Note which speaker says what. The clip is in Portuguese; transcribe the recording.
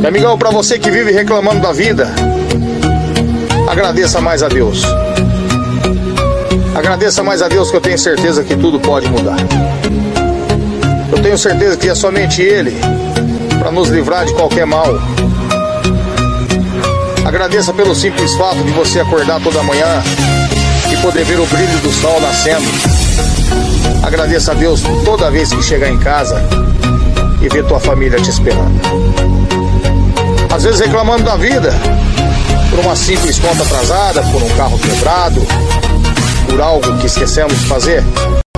Speaker 1: E amigão, pra você que vive reclamando da vida, agradeça mais a Deus. Agradeça mais a Deus, que eu tenho certeza que tudo pode mudar. Eu tenho certeza que é somente Ele para nos livrar de qualquer mal. Agradeça pelo simples fato de você acordar toda manhã e poder ver o brilho do sol nascendo. Agradeça a Deus toda vez que chegar em casa e ver tua família te esperando. Às vezes reclamando da vida, por uma simples conta atrasada, por um carro quebrado, por algo que esquecemos de fazer.